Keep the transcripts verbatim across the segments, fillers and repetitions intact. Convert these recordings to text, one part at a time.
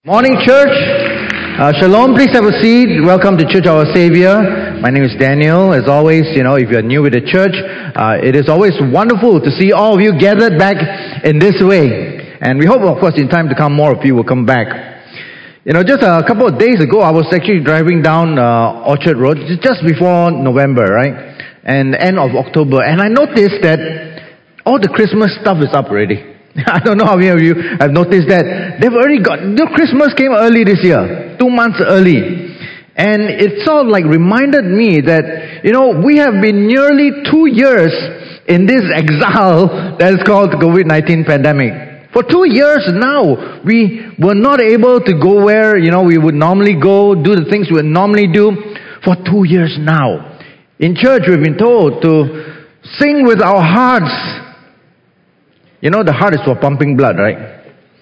Morning, church. Uh, shalom. Please have a seat. Welcome to Church Our Savior. My name is Daniel. As always, you know, if you're new with the church, uh, it is always wonderful to see all of you gathered back in this way. And we hope, of course, in time to come, more of you will come back. You know, just a couple of days ago, I was actually driving down uh, Orchard Road, just before November, right? And end of October. And I noticed that all the Christmas stuff is up already. I don't know how many of you have noticed that. They've already got, the Christmas came early this year, two months early. And it sort of like reminded me that, you know, we have been nearly two years in this exile that is called the COVID nineteen pandemic. For two years now, we were not able to go where, you know, we would normally go, do the things we would normally do. For two years now. In church, we've been told to sing with our hearts. You know, the heart is for pumping blood, right?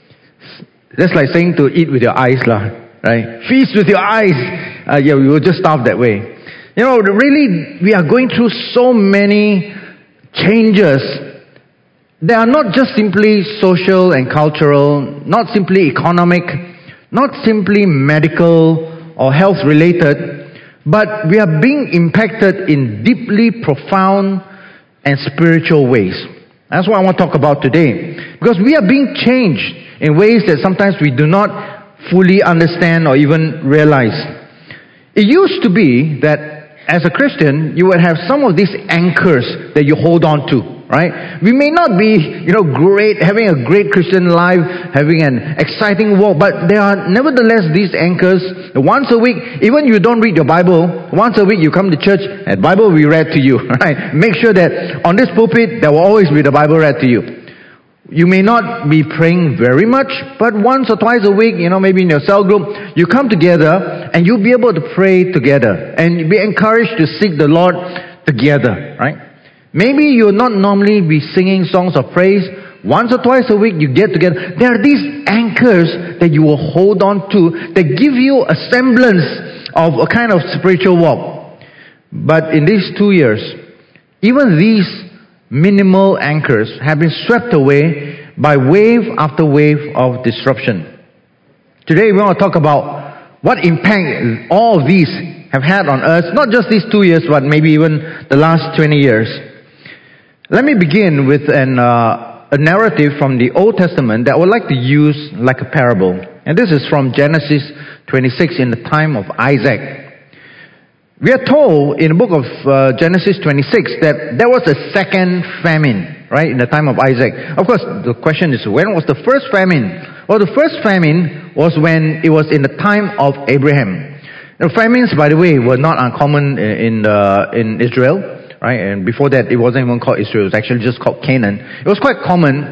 That's like saying to eat with your eyes, lah, right? Feast with your eyes. Uh, yeah, we will just starve that way. You know, really, we are going through so many changes. They are not just simply social and cultural, not simply economic, not simply medical or health related, but we are being impacted in deeply profound and spiritual ways. That's what I want to talk about today. Because we are being changed in ways that sometimes we do not fully understand or even realize. It used to be that as a Christian, you would have some of these anchors that you hold on to, right? We may not be, you know, great, having a great Christian life, having an exciting walk, but there are nevertheless these anchors. Once a week, even you don't read your Bible, once a week you come to church and Bible will be read to you, right? Make sure that on this pulpit, there will always be the Bible read to you. You may not be praying very much, but once or twice a week, you know, maybe in your cell group, you come together and you'll be able to pray together and be encouraged to seek the Lord together, right? Maybe you'll not normally be singing songs of praise. Once or twice a week, you get together. There are these anchors that you will hold on to that give you a semblance of a kind of spiritual walk. But in these two years, even these minimal anchors have been swept away by wave after wave of disruption. Today we want to talk about what impact all of these have had on us, not just these two years, but maybe even the last twenty years. Let me begin with an, uh, a narrative from the Old Testament that I would like to use like a parable. And this is from Genesis twenty-six in the time of Isaac. We are told in the book of uh, Genesis twenty-six that there was a second famine, right, in the time of Isaac. Of course, the question is, when was the first famine? Well, the first famine was when it was in the time of Abraham. The famines, by the way, were not uncommon in, uh, in Israel, right? And before that, it wasn't even called Israel. It was actually just called Canaan. It was quite common.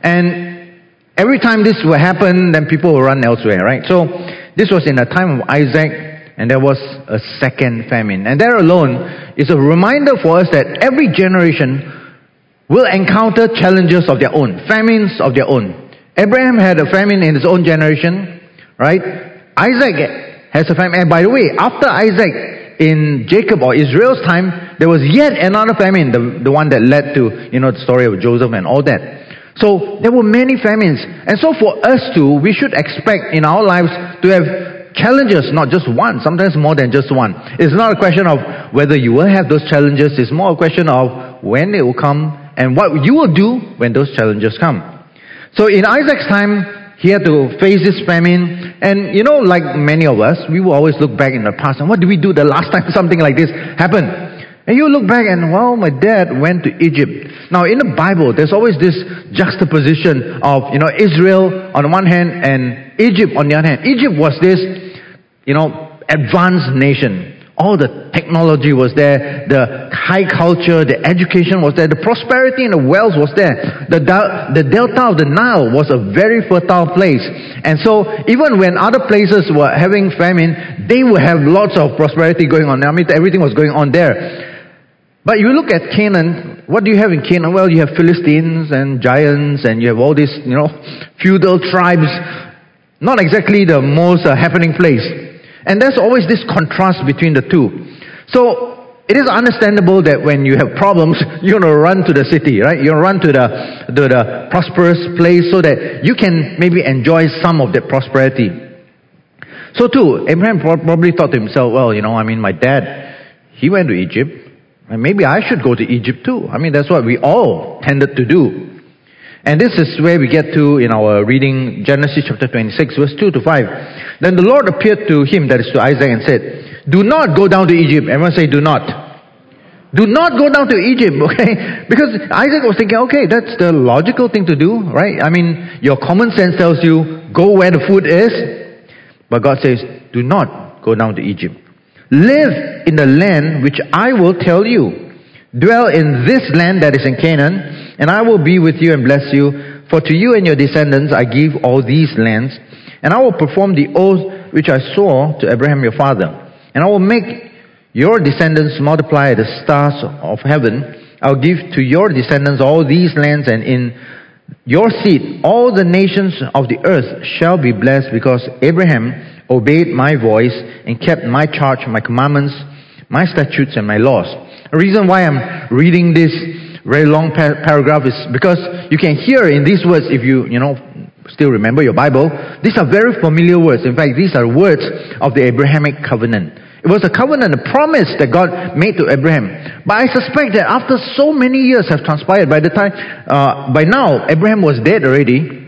And every time this would happen, then people would run elsewhere, right? So this was in the time of Isaac. And there was a second famine. And there alone is a reminder for us that every generation will encounter challenges of their own, famines of their own. Abraham had a famine in his own generation, right? Isaac has a famine. And by the way, after Isaac, in Jacob or Israel's time, there was yet another famine, the, the one that led to, you know, the story of Joseph and all that. So there were many famines. And so for us too, we should expect in our lives to have challenges, not just one, sometimes more than just one. It's not a question of whether you will have those challenges. It's more a question of when they will come and what you will do when those challenges come. So in Isaac's time, he had to face this famine. And you know, like many of us, we will always look back in the past and what did we do the last time something like this happened? And you look back and, well, my dad went to Egypt. Now, in the Bible, there's always this juxtaposition of, you know, Israel on the one hand and Egypt on the other hand. Egypt was this, you know, advanced nation. All the technology was there. The high culture, the education was there. The prosperity and the wealth was there. The, the delta of the Nile was a very fertile place. And so, even when other places were having famine, they would have lots of prosperity going on. I mean, everything was going on there. But you look at Canaan, what do you have in Canaan? Well, you have Philistines and giants and you have all these, you know, feudal tribes. Not exactly the most uh, happening place. And there's always this contrast between the two. So, it is understandable that when you have problems, you're going to run to the city, right? You're going to run to the, to the prosperous place so that you can maybe enjoy some of that prosperity. So too, Abraham probably thought to himself, well, you know, I mean, my dad, he went to Egypt, and maybe I should go to Egypt too. I mean, that's what we all tended to do. And this is where we get to in our reading, Genesis chapter twenty-six, verse two to five. Then the Lord appeared to him, that is to Isaac, and said, do not go down to Egypt. Everyone say, do not. Do not go down to Egypt, okay? Because Isaac was thinking, okay, that's the logical thing to do, right? I mean, your common sense tells you, go where the food is. But God says, do not go down to Egypt. Live in the land which I will tell you. Dwell in this land that is in Canaan, and I will be with you and bless you. For to you and your descendants I give all these lands, and I will perform the oath which I swore to Abraham your father. And I will make your descendants multiply the stars of heaven. I will give to your descendants all these lands, and in your seed all the nations of the earth shall be blessed, because Abraham obeyed my voice and kept my charge, my commandments, my statutes, and my laws. The reason why I'm reading this very long par- paragraph is because you can hear in these words, if you, you know, still remember your Bible, these are very familiar words. In fact, these are words of the Abrahamic covenant. It was a covenant, a promise that God made to Abraham. But I suspect that after so many years have transpired, by the time, uh, by now, Abraham was dead already.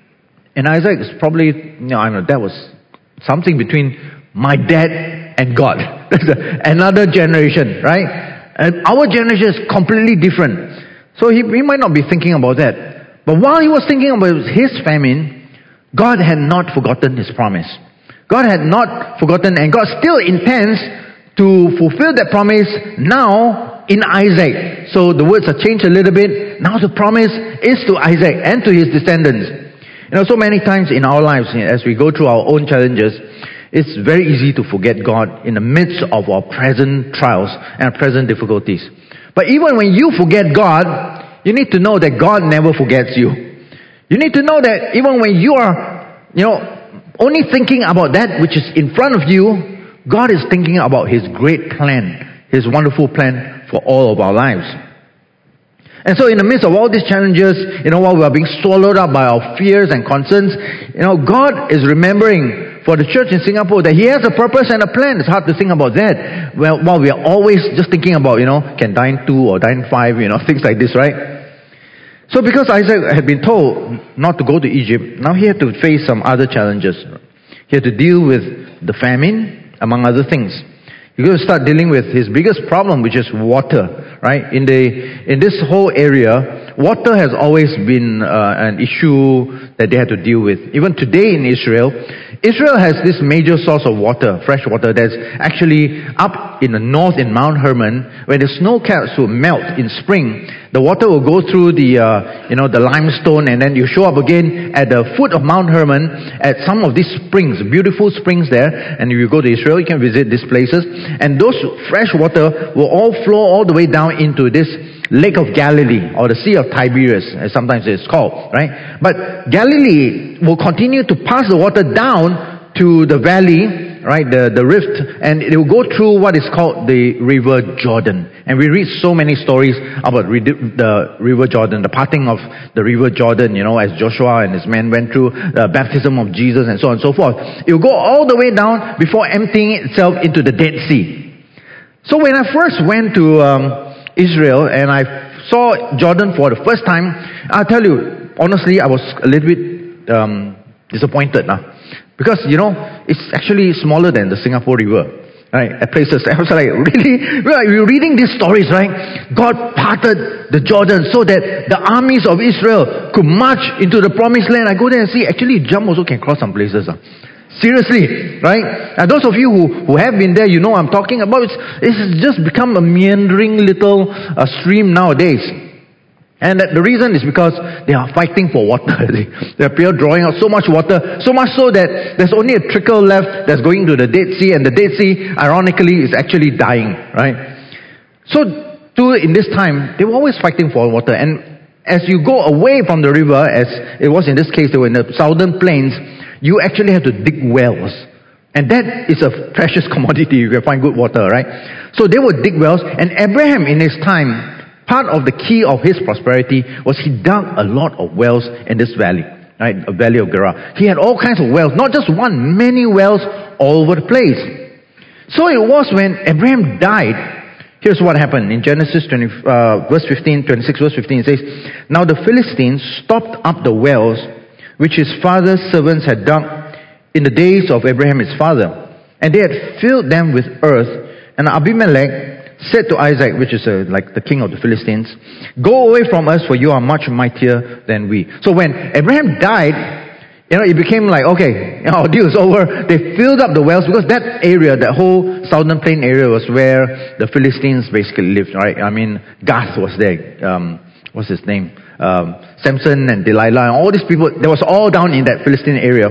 And Isaac is probably, you know, I don't know, that was something between my dad and God. That's another generation, right? And our generation is completely different. So he, he might not be thinking about that. But while he was thinking about his famine, God had not forgotten his promise. God had not forgotten, and God still intends to fulfill that promise now in Isaac. So the words are changed a little bit. Now the promise is to Isaac and to his descendants. You know, so many times in our lives, as we go through our own challenges, it's very easy to forget God in the midst of our present trials and our present difficulties. But even when you forget God, you need to know that God never forgets you. You need to know that even when you are, you know, only thinking about that which is in front of you, God is thinking about His great plan, His wonderful plan for all of our lives. And so in the midst of all these challenges, you know, while we are being swallowed up by our fears and concerns, you know, God is remembering for the church in Singapore that He has a purpose and a plan. It's hard to think about that. Well, while we are always just thinking about, you know, can dine two or dine five, you know, things like this, right? So because Isaac had been told not to go to Egypt, now he had to face some other challenges. He had to deal with the famine, among other things. He's going to start dealing with his biggest problem, which is water, right? In the in this whole area, water has always been uh, an issue that they had to deal with. Even today in Israel, Israel has this major source of water, fresh water, that's actually up in the north in Mount Hermon, where the snow caps will melt in spring. The water will go through the, uh, you know, the limestone, and then you show up again at the foot of Mount Hermon at some of these springs, beautiful springs there. And if you go to Israel, you can visit these places. And those fresh water will all flow all the way down into this Lake of Galilee, or the Sea of Tiberias, as sometimes it's called, right? But Galilee will continue to pass the water down to the valley, right, the, the rift, and it will go through what is called the River Jordan. And we read so many stories about the River Jordan, the parting of the River Jordan, you know, as Joshua and his men went through the baptism of Jesus and so on and so forth. It will go all the way down before emptying itself into the Dead Sea. So when I first went to um, Israel and I saw Jordan for the first time, I'll tell you, honestly, I was a little bit um, disappointed now. Because, you know, it's actually smaller than the Singapore River, right? At places, I was like, really? We're reading these stories, right? God parted the Jordan so that the armies of Israel could march into the promised land. I go there and see, actually, jump also can cross some places. Uh. Seriously, right? And those of you who, who have been there, you know what I'm talking about. It's, it's just become a meandering little uh, stream nowadays. And that the reason is because they are fighting for water. They appear drawing out so much water, so much so that there's only a trickle left that's going to the Dead Sea, and the Dead Sea, ironically, is actually dying, right? So, too, in this time, they were always fighting for water. And as you go away from the river, as it was in this case, they were in the southern plains, you actually have to dig wells. And that is a precious commodity. You can find good water, right? So they would dig wells, and Abraham in his time, part of the key of his prosperity was he dug a lot of wells in this valley. right? A valley of Gerar. He had all kinds of wells, not just one, many wells all over the place. So it was when Abraham died. Here's what happened in Genesis twenty, uh, verse fifteen, twenty-six, verse fifteen. It says, "Now the Philistines stopped up the wells which his father's servants had dug in the days of Abraham his father, and they had filled them with earth. And Abimelech said to Isaac," which is uh, like the king of the Philistines, "Go away from us, for you are much mightier than we." So when Abraham died, you know, it became like, okay, you know, our deal is over. They filled up the wells because that area, that whole southern plain area was where the Philistines basically lived, right? I mean, Gath was there. Um, what's his name? Um, Samson and Delilah and all these people, they was all down in that Philistine area.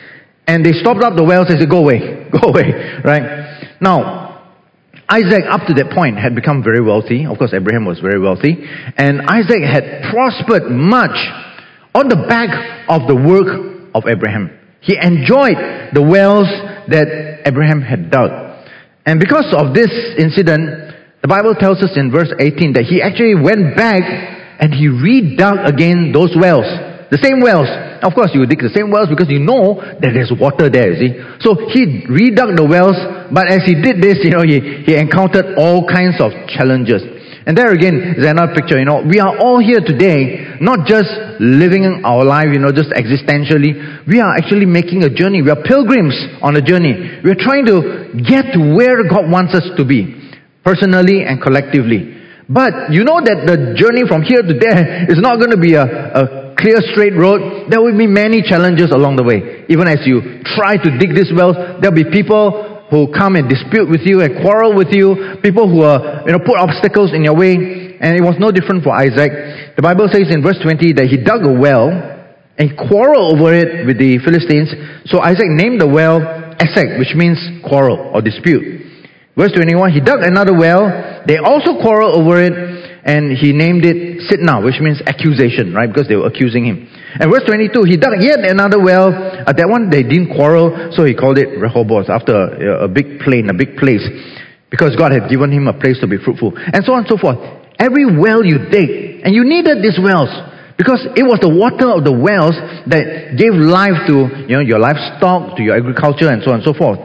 And they stopped up the wells and said, go away, go away, right? Now, Isaac up to that point had become very wealthy. Of course, Abraham was very wealthy. And Isaac had prospered much on the back of the work of Abraham. He enjoyed the wells that Abraham had dug. And because of this incident, the Bible tells us in verse eighteen that he actually went back and he redug again those wells. The same wells. Of course, you dig the same wells because you know that there's water there, you see. So he redug the wells, but as he did this, you know, he, he encountered all kinds of challenges. And there again is another picture, you know, we are all here today, not just living our life, you know, just existentially. We are actually making a journey. We are pilgrims on a journey. We are trying to get to where God wants us to be, personally and collectively. But you know that the journey from here to there is not going to be a, a clear, straight road. There will be many challenges along the way. Even as you try to dig these wells, there will be people who come and dispute with you and quarrel with you, people who are, you know, put obstacles in your way. And it was no different for Isaac. The Bible says in verse twenty that he dug a well and quarreled over it with the Philistines. So Isaac named the well Esek, which means quarrel or dispute. Verse twenty-one, he dug another well. They also quarreled over it, and he named it Sitnah, which means accusation, right? Because they were accusing him. And verse twenty-two, he dug yet another well. At that one, they didn't quarrel, so he called it Rehoboth, after a, a big plain, a big place, because God had given him a place to be fruitful, and so on and so forth. Every well you dig, and you needed these wells, because it was the water of the wells that gave life to, you know, your livestock, to your agriculture, and so on and so forth.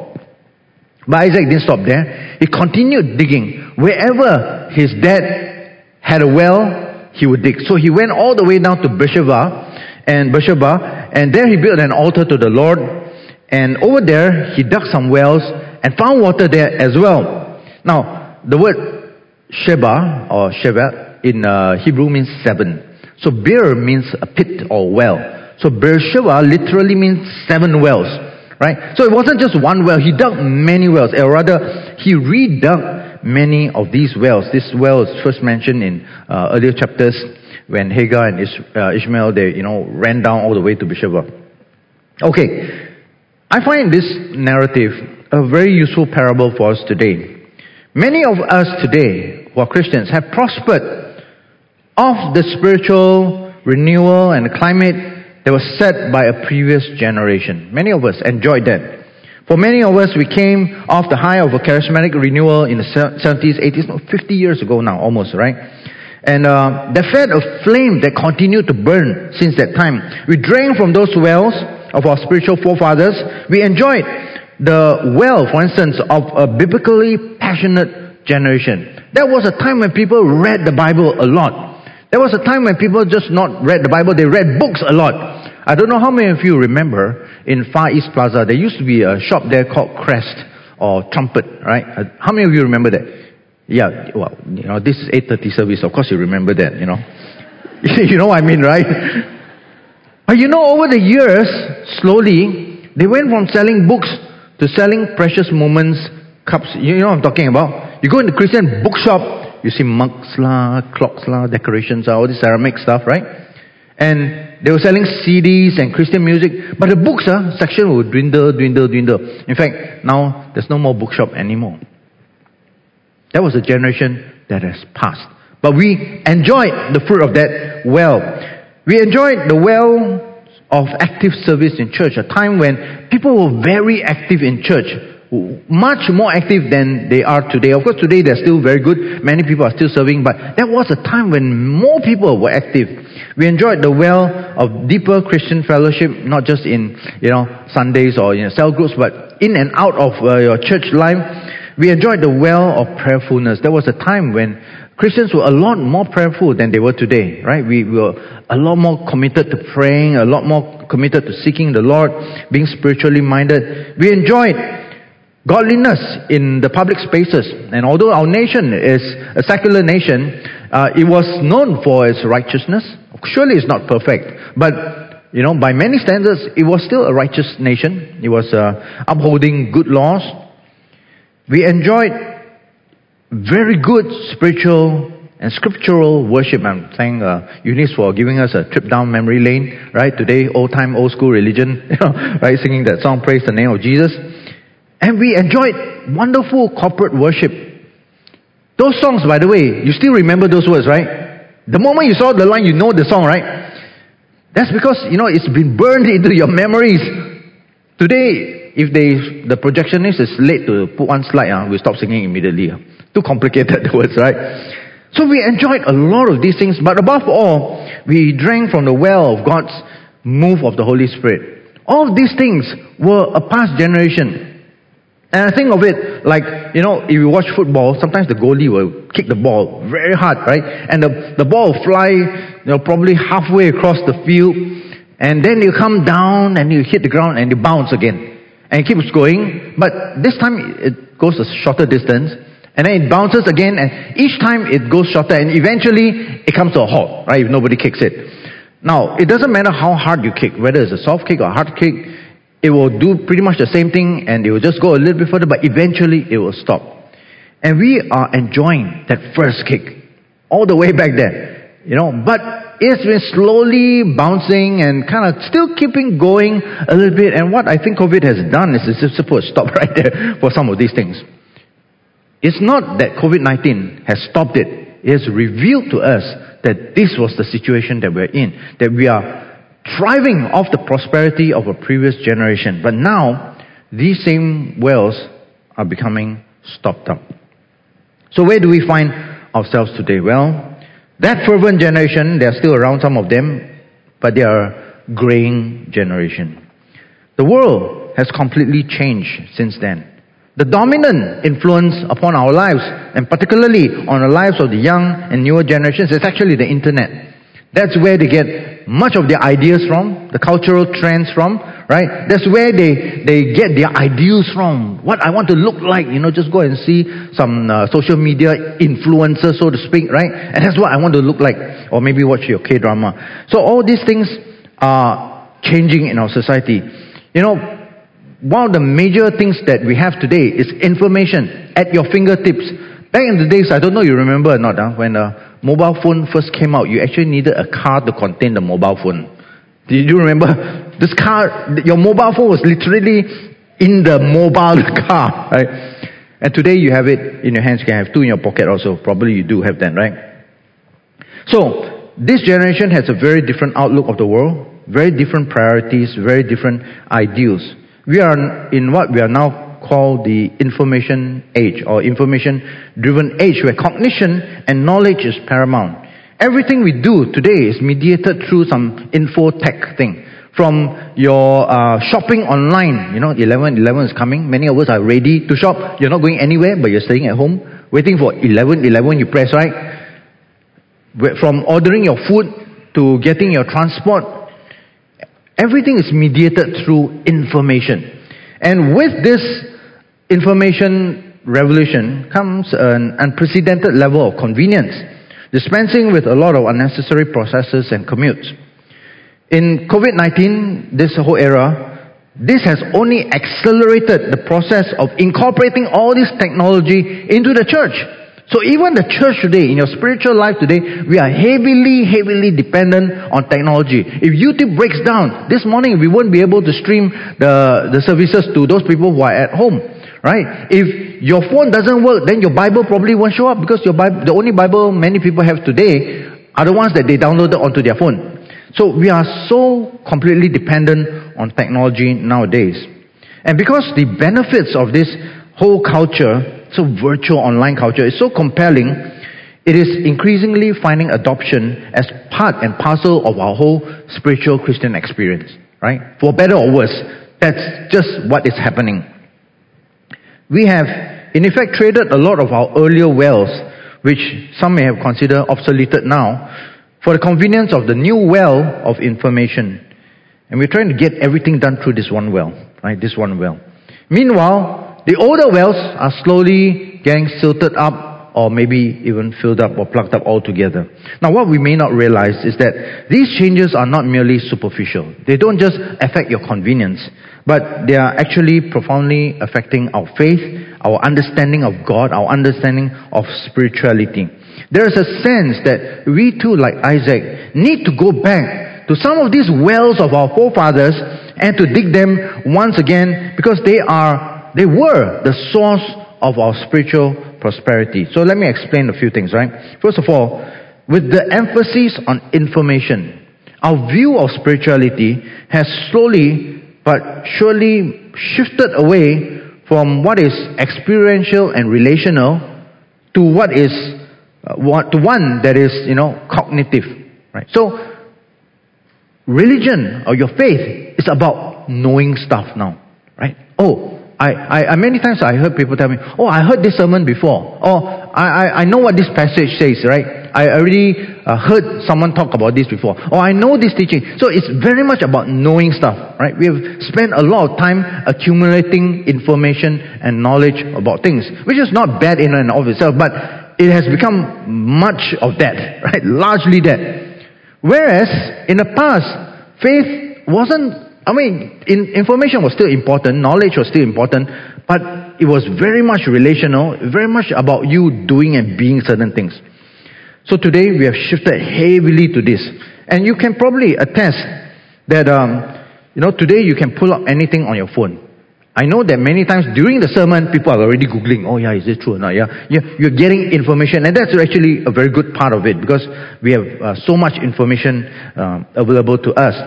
But Isaac didn't stop there. He continued digging. Wherever his dad had a well, he would dig. So he went all the way down to Beersheba, and Beersheba, and there he built an altar to the Lord. And over there, he dug some wells and found water there as well. Now, the word Sheba or Sheba in uh, Hebrew means seven. So Beer means a pit or well. So Beersheba literally means seven wells, right? So it wasn't just one well. He dug many wells, or rather, he redug many of these wells. This well is first mentioned in uh, earlier chapters, when Hagar and Ish, uh, Ishmael, they, you know, ran down all the way to Beersheba. Okay, I find this narrative a very useful parable for us today. Many of us today, who are Christians, have prospered off the spiritual renewal and the climate that was set by a previous generation. Many of us enjoyed that. For many of us, we came off the high of a charismatic renewal in the seventies, eighties, no, fifty years ago now, almost, right? And uh, that fed a flame that continued to burn since that time. We drank from those wells of our spiritual forefathers. We enjoyed the well, for instance, of a biblically passionate generation. There was a time when people read the Bible a lot. There was a time when people just not read the Bible, they read books a lot. I don't know how many of you remember in Far East Plaza, there used to be a shop there called Crest or Trumpet, right? How many of you remember that? Yeah, well, you know, this is eight thirty service, of course you remember that, you know. You know what I mean, right? But you know, over the years, slowly, they went from selling books to selling precious moments cups. You know what I'm talking about? You go in the Christian bookshop, you see mugs lah, clocks lah, decorations lah, all this ceramic stuff, right? And they were selling C Ds and Christian music, but the books uh, section would dwindle, dwindle, dwindle. In fact, now there's no more bookshop anymore. That was a generation that has passed. But we enjoyed the fruit of that well. We enjoyed the well of active service in church, a time when people were very active in church, much more active than they are today. Of course, today they're still very good. Many people are still serving, but that was a time when more people were active. We enjoyed the well of deeper Christian fellowship, not just in, you know, Sundays or, you know, cell groups, but in and out of uh, your church life. We enjoyed the well of prayerfulness. There was a time when Christians were a lot more prayerful than they were today, right? We were a lot more committed to praying, a lot more committed to seeking the Lord, being spiritually minded. We enjoyed godliness in the public spaces. And although our nation is a secular nation, uh, it was known for its righteousness. Surely it's not perfect, but, you know, by many standards, it was still a righteous nation. It was uh, upholding good laws. We enjoyed very good spiritual and scriptural worship. I'm thanking uh, Eunice for giving us a trip down memory lane, right? Today, old time, old school religion, you know, right? Singing that song, Praise the Name of Jesus. And we enjoyed wonderful corporate worship. Those songs, by the way, you still remember those words, right? The moment you saw the line, you know the song, right? That's because, you know, it's been burned into your memories. Today, if they, the projectionist is late to put one slide, uh, we stop singing immediately. Uh. Too complicated, the words, right? So we enjoyed a lot of these things, but above all, we drank from the well of God's move of the Holy Spirit. All of these things were a past generation. And I think of it like, you know, if you watch football, sometimes the goalie will kick the ball very hard, right? And the, the ball will fly, you know, probably halfway across the field, and then you come down and you hit the ground and you bounce again. And it keeps going, but this time it goes a shorter distance. And then it bounces again, and each time it goes shorter, and eventually it comes to a halt, right, if nobody kicks it. Now, it doesn't matter how hard you kick, whether it's a soft kick or a hard kick, it will do pretty much the same thing, and it will just go a little bit further, but eventually it will stop. And we are enjoying that first kick, all the way back there, you know, but it's been slowly bouncing and kind of still keeping going a little bit, and what I think COVID has done is it's just supposed to stop right there for some of these things. It's not that COVID nineteen has stopped it. It has revealed to us that this was the situation that we're in. That we are thriving off the prosperity of a previous generation. But now, these same wells are becoming stopped up. So where do we find ourselves today? Well, that fervent generation, they're still around, some of them, but they are a graying generation. The world has completely changed since then. The dominant influence upon our lives, and particularly on the lives of the young and newer generations, is actually the internet. That's where they get much of their ideas from, the cultural trends from, right? That's where they, they get their ideals from. What I want to look like, you know, just go and see some uh, social media influencers, so to speak, right? And that's what I want to look like. Or maybe watch your K-drama. So all these things are changing in our society. You know, one of the major things that we have today is information at your fingertips. Back in the days, I don't know you remember or not, huh? When the mobile phone first came out, you actually needed a car to contain the mobile phone. Did you remember? This car, your mobile phone was literally in the mobile car, right? And today you have it in your hands, you can have two in your pocket also. Probably you do have that, right? So, this generation has a very different outlook of the world, very different priorities, very different ideals. We are in what we are now called the information age, or information-driven age, where cognition and knowledge is paramount. Everything we do today is mediated through some info tech thing. From your uh, shopping online, you know, eleven eleven is coming. Many of us are ready to shop. You're not going anywhere, but you're staying at home, waiting for eleven eleven, you press, right? From ordering your food to getting your transport, everything is mediated through information. And with this information revolution comes an unprecedented level of convenience, dispensing with a lot of unnecessary processes and commutes. In COVID nineteen, this whole era, this has only accelerated the process of incorporating all this technology into the church. So even the church today, in your spiritual life today, we are heavily, heavily dependent on technology. If YouTube breaks down, this morning we won't be able to stream the, the services to those people who are at home, right? If your phone doesn't work, then your Bible probably won't show up, because your Bible, the only Bible many people have today are the ones that they downloaded onto their phone. So we are so completely dependent on technology nowadays. And because the benefits of this whole culture, so virtual online culture, is so compelling, it is increasingly finding adoption as part and parcel of our whole spiritual Christian experience, right? For better or worse, that's just what is happening. We have, in effect, traded a lot of our earlier wells, which some may have considered obsoleted now, for the convenience of the new well of information. And we're trying to get everything done through this one well, right? This one well. Meanwhile, the older wells are slowly getting silted up, or maybe even filled up or plugged up altogether. Now, what we may not realize is that these changes are not merely superficial. They don't just affect your convenience, but they are actually profoundly affecting our faith, our understanding of God, our understanding of spirituality. There is a sense that we too, like Isaac, need to go back to some of these wells of our forefathers and to dig them once again, because they are, they were the source of our spiritual prosperity. So let me explain a few things, right? First of all, with the emphasis on information, our view of spirituality has slowly but surely shifted away from what is experiential and relational to what is uh, what, to one that is, you know, cognitive, right? So religion or your faith is about knowing stuff now, right? Oh, I, I, I many times I heard people tell me, oh, I heard this sermon before. Oh, I, I, I know what this passage says, right? I already uh, heard someone talk about this before. Oh, I know this teaching. So it's very much about knowing stuff, right? We have spent a lot of time accumulating information and knowledge about things, which is not bad in and of itself, but it has become much of that, right? Largely that. Whereas in the past, faith wasn't, I mean, in, information was still important, knowledge was still important, but it was very much relational, very much about you doing and being certain things. So today we have shifted heavily to this. And you can probably attest that, um, you know, today you can pull up anything on your phone. I know that many times during the sermon, people are already Googling, oh yeah, is it true or not? Yeah, you're getting information, and that's actually a very good part of it, because we have uh, so much information um, available to us.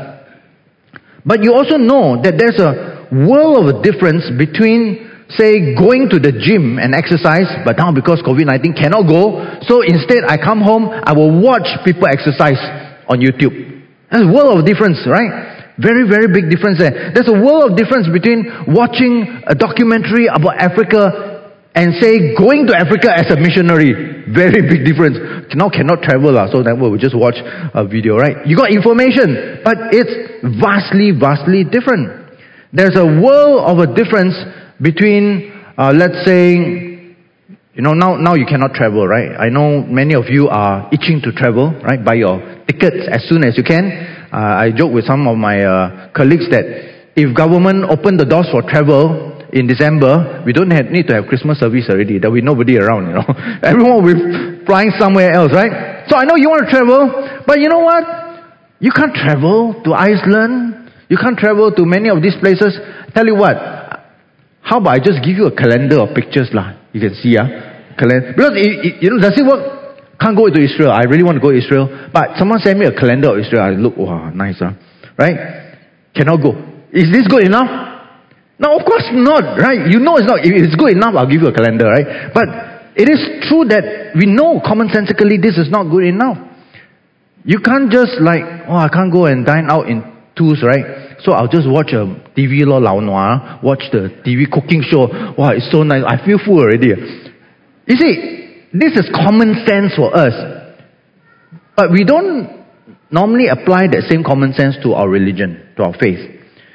But you also know that there's a world of a difference between, say, going to the gym and exercise, but now because COVID nineteen cannot go, so instead I come home, I will watch people exercise on YouTube. There's a world of difference, right? Very, very big difference there. There's a world of difference between watching a documentary about Africa and, say, going to Africa as a missionary. Very big difference. Now cannot travel, uh, so that we'll just watch a video, right? You got information, but it's vastly, vastly different. There's a world of a difference between, uh, let's say, you know, now, now you cannot travel, right? I know many of you are itching to travel, right? Buy your tickets as soon as you can. Uh, I joke with some of my uh, colleagues that if government open the doors for travel in December, we don't have, need to have Christmas service already. There will be nobody around, you know. Everyone will be flying somewhere else, right? So I know you want to travel, but you know what? You can't travel to Iceland. You can't travel to many of these places. Tell you what, how about I just give you a calendar of pictures, lah. You can see, ah, calendar. Because it, it, you know, does it work? Can't go to Israel. I really want to go to Israel. But someone sent me a calendar of Israel. I look, wow, nice, huh? Right? Cannot go. Is this good enough? No, of course not, right? You know it's not. If it's good enough, I'll give you a calendar, right? But it is true that we know commonsensically this is not good enough. You can't just like, oh, I can't go and dine out in twos, right? So I'll just watch a T V lo lao nua, watch the T V cooking show. Wow, it's so nice. I feel full already. You see, this is common sense for us. But we don't normally apply that same common sense to our religion, to our faith.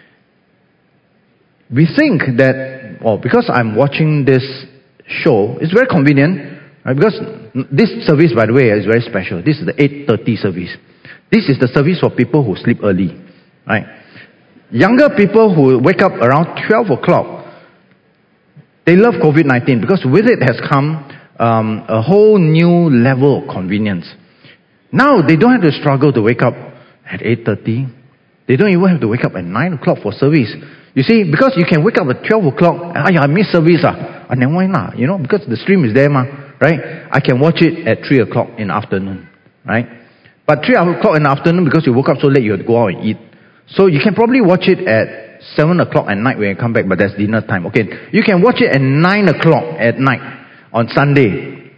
We think that, oh, because I'm watching this show, it's very convenient, right? Because this service, by the way, is very special. This is the eight thirty service. This is the service for people who sleep early, right? Younger people who wake up around twelve o'clock, they love COVID nineteen because with it has come Um, a whole new level of convenience. Now they don't have to struggle to wake up at eight thirty. They don't even have to wake up at nine o'clock for service. You see, because you can wake up at twelve o'clock. Ah, I miss service. Ah, and then why not? You know, because the stream is there, ma, right? I can watch it at three o'clock in the afternoon, right? But three o'clock in the afternoon, because you woke up so late, you have to go out and eat. So you can probably watch it at seven o'clock at night when you come back, but that's dinner time. Okay, you can watch it at nine o'clock at night on Sunday.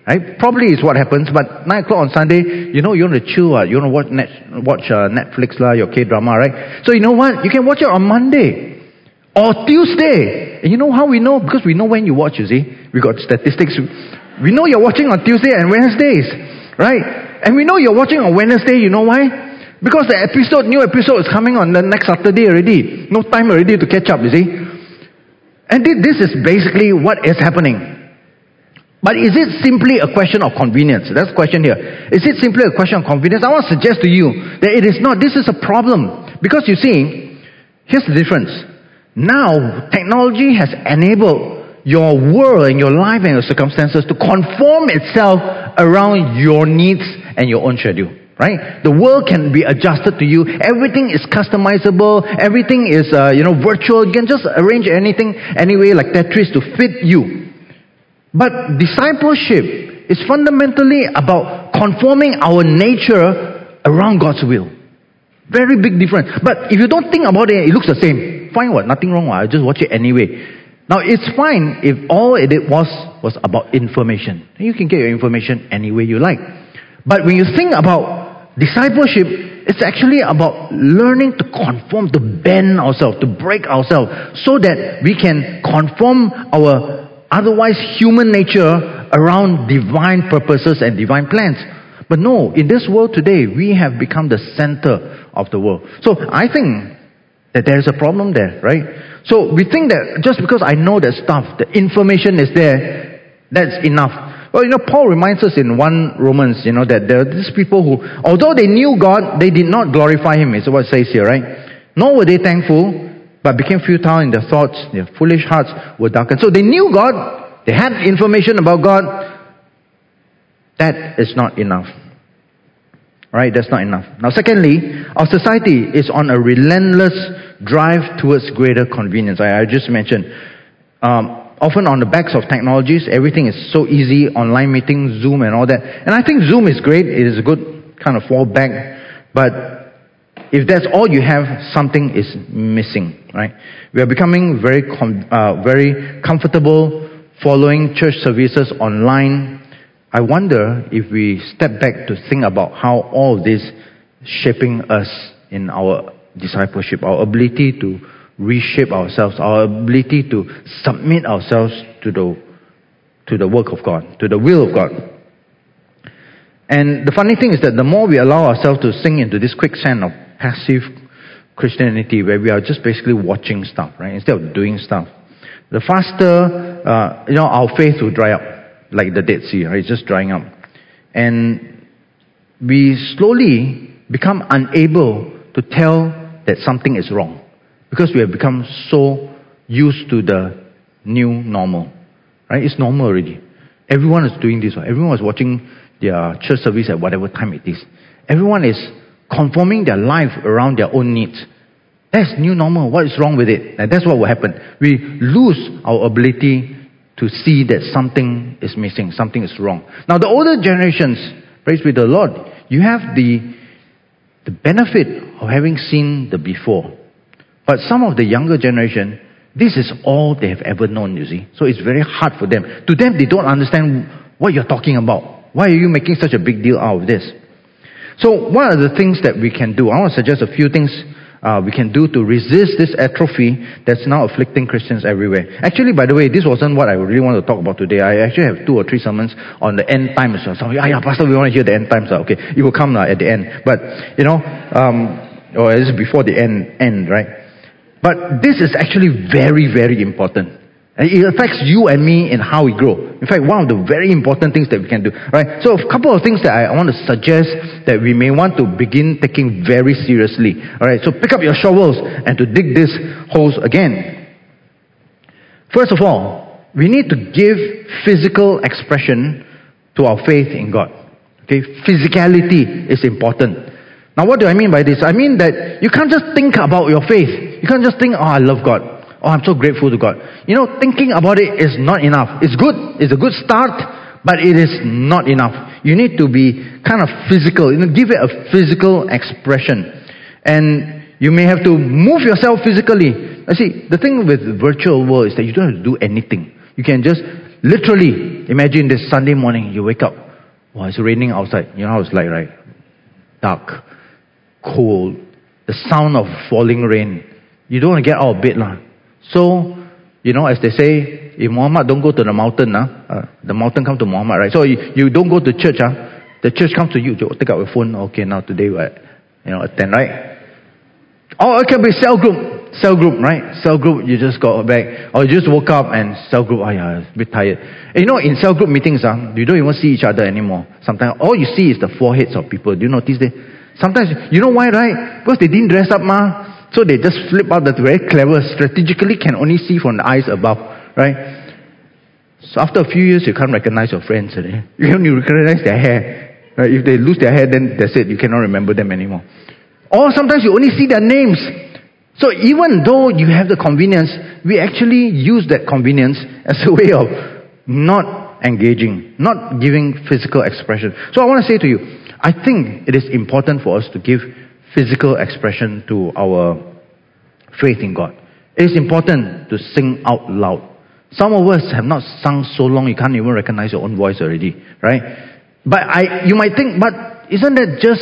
Right? Probably is what happens, but nine o'clock on Sunday, you know, you want to chill, uh, you want to watch net, watch uh, Netflix, lah, your K-drama, right? So you know what? You can watch it on Monday or Tuesday. And you know how we know? Because we know when you watch, you see. We got statistics. We know you're watching on Tuesday and Wednesdays, right? And we know you're watching on Wednesday, you know why? Because the episode, new episode is coming on the next Saturday already. No time already to catch up, you see. And this is basically what is happening. But is it simply a question of convenience? That's the question here. Is it simply a question of convenience? I want to suggest to you that it is not. This is a problem. Because you see, here's the difference. Now, technology has enabled your world and your life and your circumstances to conform itself around your needs and your own schedule. Right? The world can be adjusted to you. Everything is customizable. Everything is, uh, you know, virtual. You can just arrange anything anyway like Tetris to fit you. But discipleship is fundamentally about conforming our nature around God's will. Very big difference. But if you don't think about it, it looks the same. Fine what? Nothing wrong what? I just watch it anyway. Now it's fine if all it was was about information. You can get your information any way you like. But when you think about discipleship, it's actually about learning to conform, to bend ourselves, to break ourselves, so that we can conform our otherwise human nature around divine purposes and divine plans. But no, in this world today, we have become the center of the world. So I think that there is a problem there, right? So we think that just because I know that stuff, the information is there, that's enough. Well, you know, Paul reminds us in First Romans, you know, that there are these people who, although they knew God, they did not glorify Him, is what it says here, right? Nor were they thankful, but became futile in their thoughts, their foolish hearts were darkened. So they knew God, they had information about God. That is not enough. Right? That's not enough. Now secondly, our society is on a relentless drive towards greater convenience. I, I just mentioned, um, often on the backs of technologies, everything is so easy, online meetings, Zoom and all that. And I think Zoom is great, it is a good kind of fallback, but if that's all you have, something is missing, right? We are becoming very, com- uh, very comfortable following church services online. I wonder if we step back to think about how all of this is shaping us in our discipleship, our ability to reshape ourselves, our ability to submit ourselves to the to the work of God, to the will of God. And the funny thing is that the more we allow ourselves to sink into this quicksand of passive Christianity, where we are just basically watching stuff, right, instead of doing stuff, the faster uh, you know our faith will dry up, like the Dead Sea, right? It's just drying up, and we slowly become unable to tell that something is wrong because we have become so used to the new normal, right? It's normal already. Everyone is doing this. Everyone is watching their church service at whatever time it is. Everyone is conforming their life around their own needs. That's new normal. What is wrong with it? And that's what will happen. We lose our ability to see that something is missing, something is wrong. Now the older generations, praise be the Lord, you have the the benefit of having seen the before. But some of the younger generation, this is all they have ever known, you see. So it's very hard for them. To them, they don't understand what you're talking about. Why are you making such a big deal out of this? So what are the things that we can do? I want to suggest a few things uh, we can do to resist this atrophy that's now afflicting Christians everywhere. Actually, by the way, this wasn't what I really want to talk about today. I actually have two or three sermons on the end times. So, yeah, yeah, Pastor, we want to hear the end times. Okay, it will come uh, at the end. But, you know, um, or it's before the end, end, right? But this is actually very, very important. And it affects you and me in how we grow. In fact, one of the very important things that we can do. Right? So a couple of things that I want to suggest that we may want to begin taking very seriously. Alright, so pick up your shovels and to dig these holes again. First of all, we need to give physical expression to our faith in God. Okay, physicality is important. Now what do I mean by this? I mean that you can't just think about your faith. You can't just think, oh, I love God. Oh, I'm so grateful to God. You know, thinking about it is not enough. It's good. It's a good start, but it is not enough. You need to be kind of physical. You know, give it a physical expression. And you may have to move yourself physically. I see, the thing with the virtual world is that you don't have to do anything. You can just literally, imagine this Sunday morning, you wake up, wow, it's raining outside. You know how it's like, right? Dark, cold, the sound of falling rain. You don't want to get out of bed. lah. So, you know, as they say, if Muhammad don't go to the mountain, uh, uh, the mountain come to Muhammad, right? So you, you don't go to church, uh, the church comes to you, you take out your phone, okay, now today, what, you know, attend, right? Or it can be cell group. Cell group, right? Cell group, you just got back. Or you just woke up and cell group, oh yeah, a bit tired. And you know, in cell group meetings, uh, you don't even see each other anymore. Sometimes all you see is the foreheads of people. Do you notice that? Sometimes, you know why, right? Because they didn't dress up, ma. So they just flip out that very clever, strategically can only see from the eyes above, right? So after a few years, you can't recognize your friends. Right? You can't recognize their hair. Right? If they lose their hair, then that's it. You cannot remember them anymore. Or sometimes you only see their names. So even though you have the convenience, we actually use that convenience as a way of not engaging, not giving physical expression. So I want to say to you, I think it is important for us to give physical expression to our faith in God. It is important to sing out loud. Some of us have not sung so long you can't even recognize your own voice already, right? But I, you might think, but isn't that just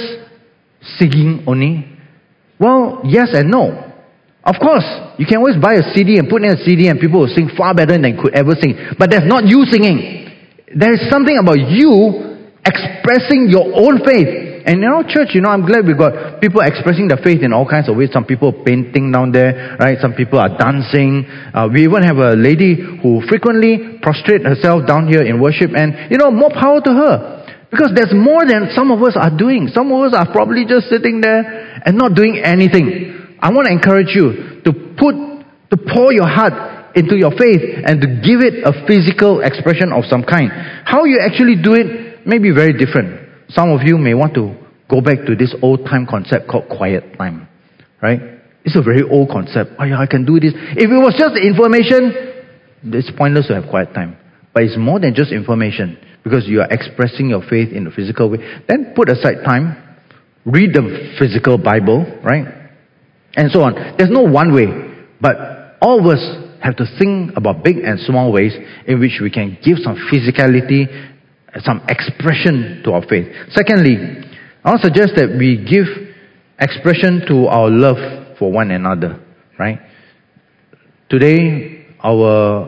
singing only? Well, yes and no. Of course, you can always buy a C D and put in a C D and people will sing far better than you could ever sing. But that's not you singing. There is something about you expressing your own faith. And in our church, you know, I'm glad we've got people expressing their faith in all kinds of ways. Some people painting down there, right? Some people are dancing. Uh, we even have a lady who frequently prostrates herself down here in worship. And, you know, more power to her. Because there's more than some of us are doing. Some of us are probably just sitting there and not doing anything. I want to encourage you to put, to pour your heart into your faith and to give it a physical expression of some kind. How you actually do it may be very different. Some of you may want to go back to this old time concept called quiet time, right? It's a very old concept. Oh yeah, I can do this. If it was just information, it's pointless to have quiet time. But it's more than just information because you are expressing your faith in a physical way. Then put aside time, read the physical Bible, right? And so on. There's no one way, but all of us have to think about big and small ways in which we can give some physicality, some expression to our faith. Secondly, I want to suggest that we give expression to our love for one another, right? Today, our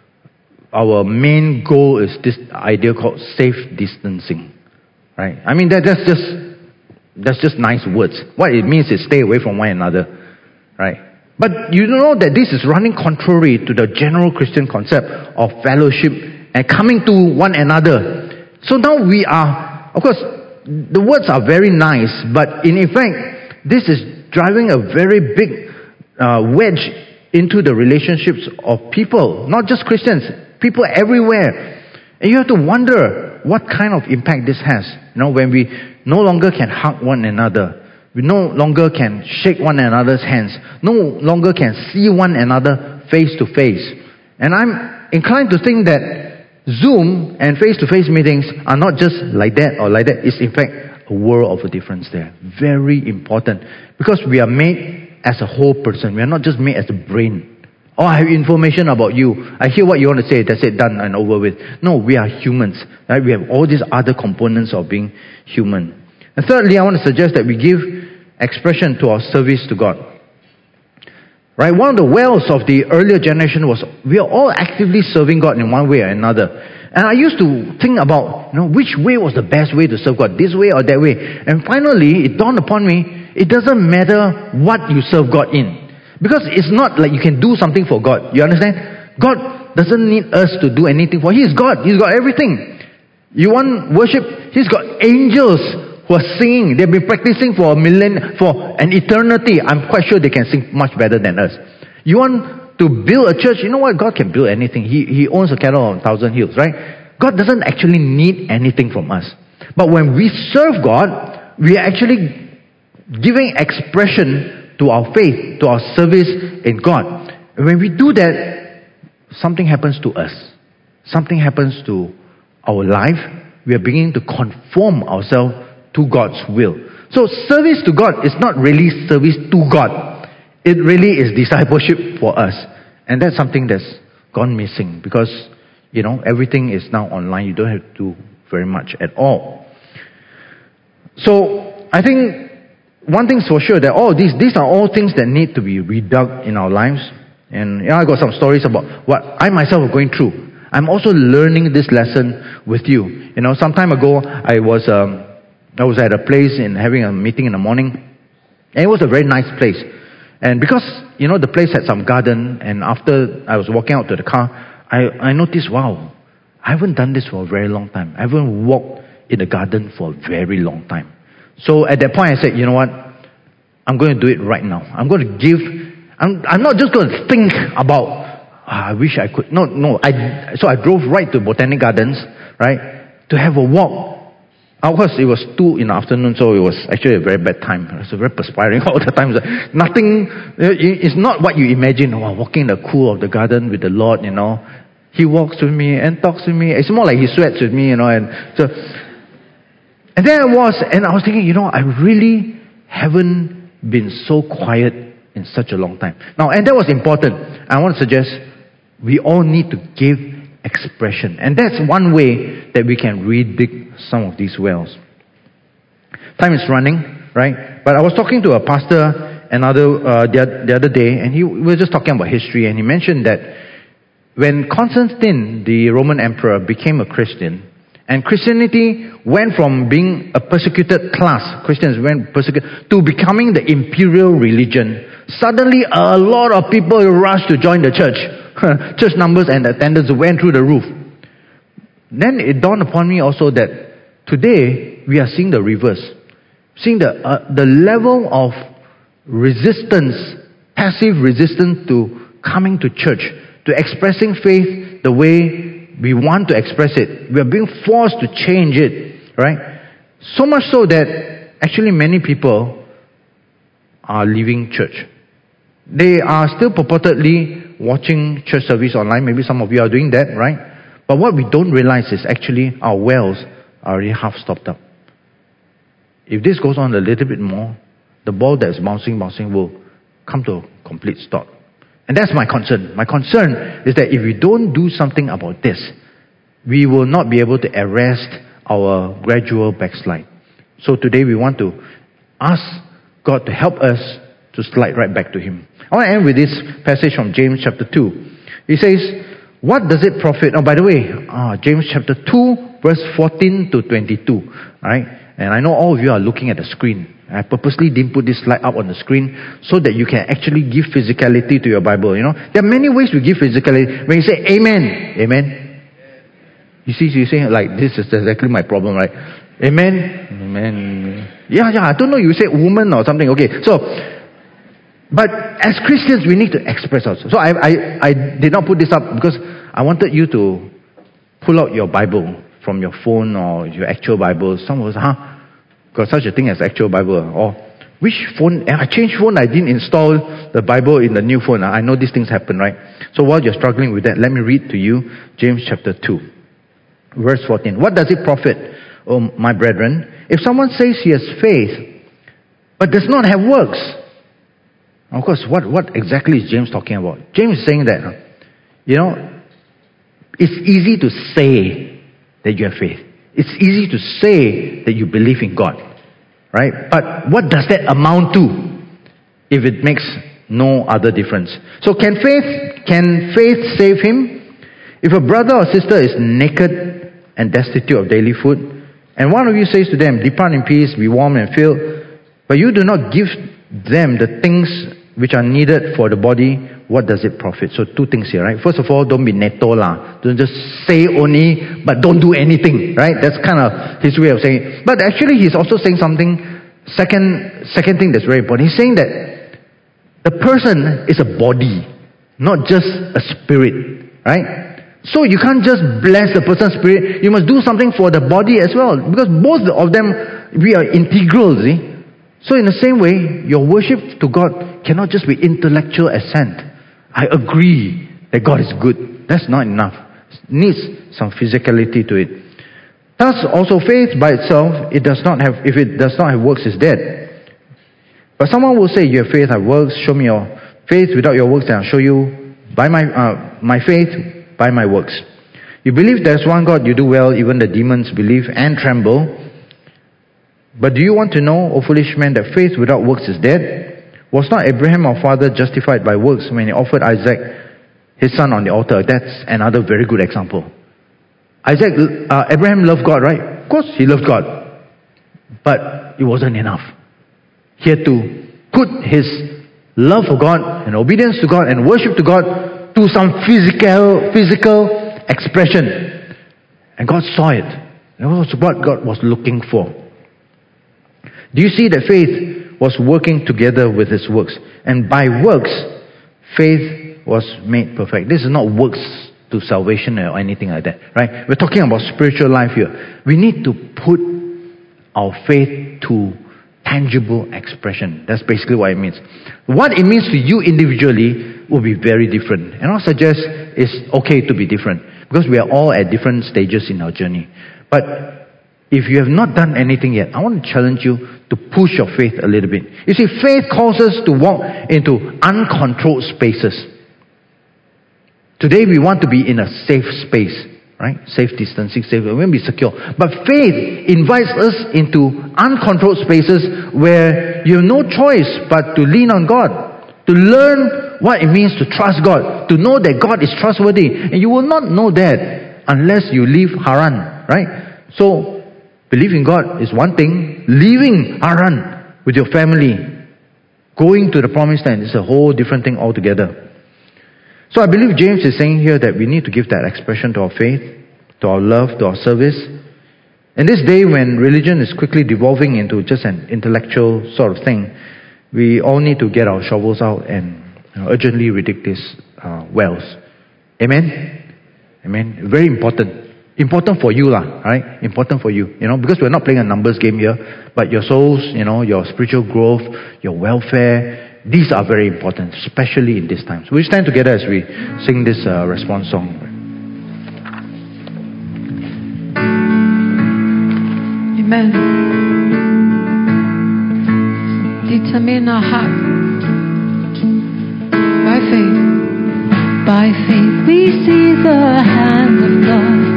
our main goal is this idea called safe distancing, right? I mean, that, that's just that's just nice words. What it means is stay away from one another, right? But you know that this is running contrary to the general Christian concept of fellowship and coming to one another. So now we are, of course, the words are very nice, but in effect, this is driving a very big uh, wedge into the relationships of people, not just Christians, people everywhere. And you have to wonder what kind of impact this has. You know, when we no longer can hug one another, we no longer can shake one another's hands, no longer can see one another face to face. And I'm inclined to think that Zoom and face-to-face meetings are not just like that or like that. It's in fact a world of a difference there. Very important. Because we are made as a whole person. We are not just made as a brain. Oh, I have information about you. I hear what you want to say. That's it, done and over with. No, we are humans. Right? We have all these other components of being human. And thirdly, I want to suggest that we give expression to our service to God. Right? One of the wells of the earlier generation was we are all actively serving God in one way or another. And I used to think about, you know, which way was the best way to serve God, this way or that way. And finally, it dawned upon me, it doesn't matter what you serve God in. Because it's not like you can do something for God. You understand? God doesn't need us to do anything for Him. He's God. He's got everything. You want worship? He's got angels who are singing. They've been practicing for a million, for an eternity. I'm quite sure they can sing much better than us. You want to build a church? You know what? God can build anything. He, he owns a cattle on a thousand hills, right? God doesn't actually need anything from us. But when we serve God, we are actually giving expression to our faith, to our service in God. And when we do that, something happens to us. Something happens to our life. We are beginning to conform ourselves to God's will. So service to God is not really service to God. It really is discipleship for us. And that's something that's gone missing. Because you know, everything is now online. You don't have to do very much at all. So, I think one thing's for sure, that all these, these are all things that need to be redug in our lives. And yeah, I got some stories about what I myself was going through. I'm also learning this lesson with you. You know, some time ago, I was um, I was at a place in having a meeting in the morning, and it was a very nice place. And because, you know, the place had some garden, and after I was walking out to the car, I, I noticed, wow, I haven't done this for a very long time. I haven't walked in the garden for a very long time. So at that point, I said, you know what? I'm going to do it right now. I'm going to give, I'm, I'm not just going to think about, ah, I wish I could. No, no. I, so I drove right to Botanic Gardens, right, to have a walk. Of course, it was two in the afternoon, so it was actually a very bad time. It was very perspiring all the time. Nothing, it's not what you imagine. Oh, walking in the cool of the garden with the Lord, you know. He walks with me and talks with me. It's more like he sweats with me, you know. And so, and there I was, and I was thinking, you know, I really haven't been so quiet in such a long time. Now, and that was important. I want to suggest we all need to give expression. And that's one way that we can redig some of these wells. Time is running, right? But I was talking to a pastor another uh, the, the other day, and he we were just talking about history, and he mentioned that when Constantine, the Roman emperor, became a Christian, and Christianity went from being a persecuted class, Christians went persecuted, to becoming the imperial religion, suddenly a lot of people rushed to join the church. Church numbers and attendance went through the roof. Then it dawned upon me also that today we are seeing the reverse. Seeing the uh, the level of resistance, passive resistance to coming to church, to expressing faith the way we want to express it. We are being forced to change it, right? So much so that actually many people are leaving church. They are still purportedly watching church service online. Maybe some of you are doing that, right? But what we don't realize is actually our wells are already half stopped up. If this goes on a little bit more, the ball that's bouncing, bouncing will come to a complete stop. And that's my concern. My concern is that if we don't do something about this, we will not be able to arrest our gradual backslide. So today we want to ask God to help us to slide right back to Him. I want to end with this passage from James chapter two. He says, what does it profit? Oh, by the way, uh, James chapter two, verse fourteen to twenty-two. Right? And I know all of you are looking at the screen. I purposely didn't put this slide up on the screen so that you can actually give physicality to your Bible. You know, there are many ways to give physicality. When you say Amen, Amen. You see, you say like this is exactly my problem, right? Amen, Amen. Yeah, yeah. I don't know. You say woman or something. Okay, so. But as Christians, we need to express ourselves. So I, I, I did not put this up because I wanted you to pull out your Bible from your phone or your actual Bible. Some of us, huh? Got such a thing as actual Bible. Or which phone? I changed phone. I didn't install the Bible in the new phone. I know these things happen, right? So while you're struggling with that, let me read to you James chapter two, verse fourteen. What does it profit, oh my brethren, if someone says he has faith but does not have works? Of course, what, what exactly is James talking about? James is saying that, you know, it's easy to say that you have faith. It's easy to say that you believe in God, right? But what does that amount to if it makes no other difference? So can faith, can faith save him? If a brother or sister is naked and destitute of daily food, and one of you says to them, depart in peace, be warm and filled, but you do not give them the things which are needed for the body, what does it profit? So two things here, right? First of all, don't be neto lah. Don't just say only, but don't do anything, right? That's kind of his way of saying it. But actually, he's also saying something, second, second thing that's very important. He's saying that the person is a body, not just a spirit, right? So you can't just bless the person's spirit. You must do something for the body as well. Because both of them, we are integral, see? So in the same way, your worship to God cannot just be intellectual assent. I agree that God is good. That's not enough. It needs some physicality to it. Thus, also faith by itself, it does not have, if it does not have works, is dead. But someone will say, you have faith, I have works, show me your faith without your works, and I'll show you by my, uh, my faith, by my works. You believe there's one God, you do well, even the demons believe and tremble. But do you want to know, O foolish man, that faith without works is dead? Was not Abraham our father justified by works when he offered Isaac, his son, on the altar? That's another very good example. Isaac, uh, Abraham loved God, right? Of course he loved God. But it wasn't enough. He had to put his love for God and obedience to God and worship to God to some physical, physical expression. And God saw it. That was what God was looking for. Do you see that faith was working together with his works? And by works, faith was made perfect. This is not works to salvation or anything like that, right? We're talking about spiritual life here. We need to put our faith to tangible expression. That's basically what it means. What it means to you individually will be very different. And I'll suggest it's okay to be different, because we are all at different stages in our journey. But if you have not done anything yet, I want to challenge you to push your faith a little bit. You see, faith calls us to walk into uncontrolled spaces. Today we want to be in a safe space, right? Safe distancing, safe, we want to be secure. But faith invites us into uncontrolled spaces where you have no choice but to lean on God, to learn what it means to trust God, to know that God is trustworthy. And you will not know that unless you leave Haran, right? So, believing God is one thing. Leaving Haran with your family, going to the promised land, is a whole different thing altogether. So I believe James is saying here that we need to give that expression to our faith, to our love, to our service. In this day when religion is quickly devolving into just an intellectual sort of thing, we all need to get our shovels out and, you know, urgently rig these uh, wells. Amen? Amen? Very important. Important for you, lah, right? Important for you, you know, because we're not playing a numbers game here, but your souls, you know, your spiritual growth, your welfare, these are very important, especially in this time. So we stand together as we sing this uh, response song. Amen. Determine our heart by faith. By faith we see the hand of God.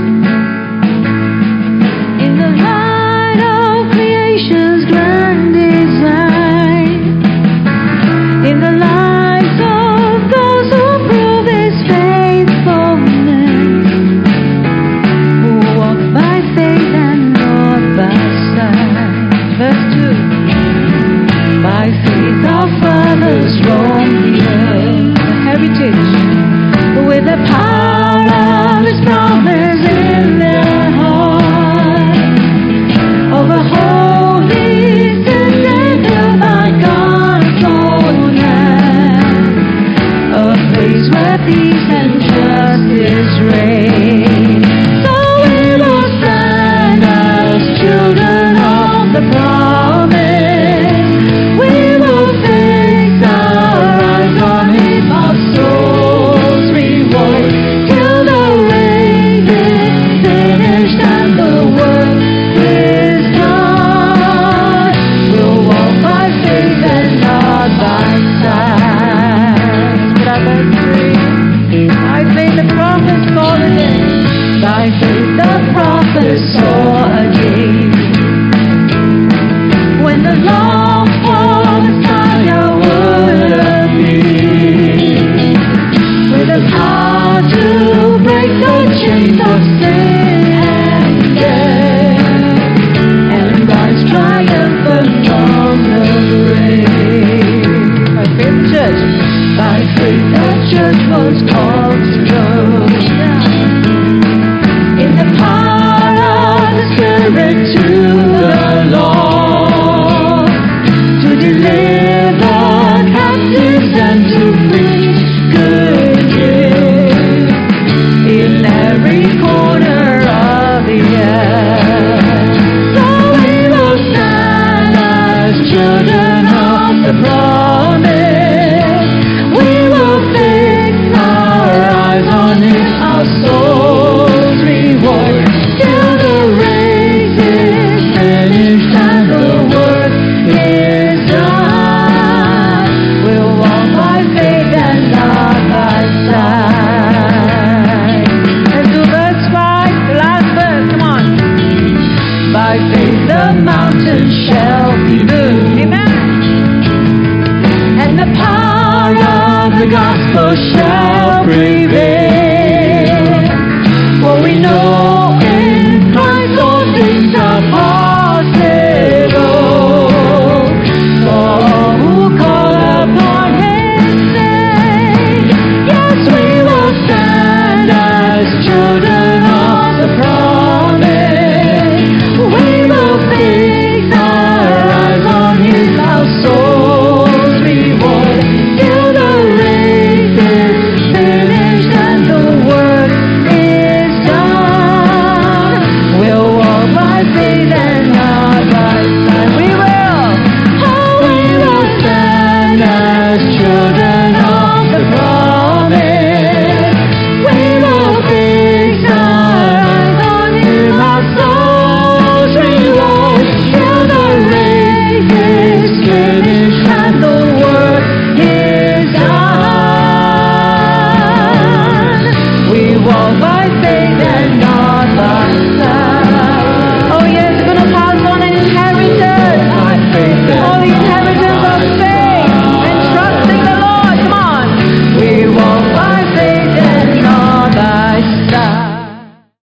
In the light of creation's grand design, in the lives of those who prove His faithfulness, who walk by faith and not by sight. Verse two. By faith our fathers roamed the earth, the heritage, with the power of His promise in their heart. Over holy cities built by God's own hand, a place where peace and justice reign. So we will stand as children of the promise. We will fix our eyes on Him, our souls reward, till the race is finished and the work is done. We'll walk by faith and not by sight. Verse three. By faith the prophets called again. By faith the prophets saw again.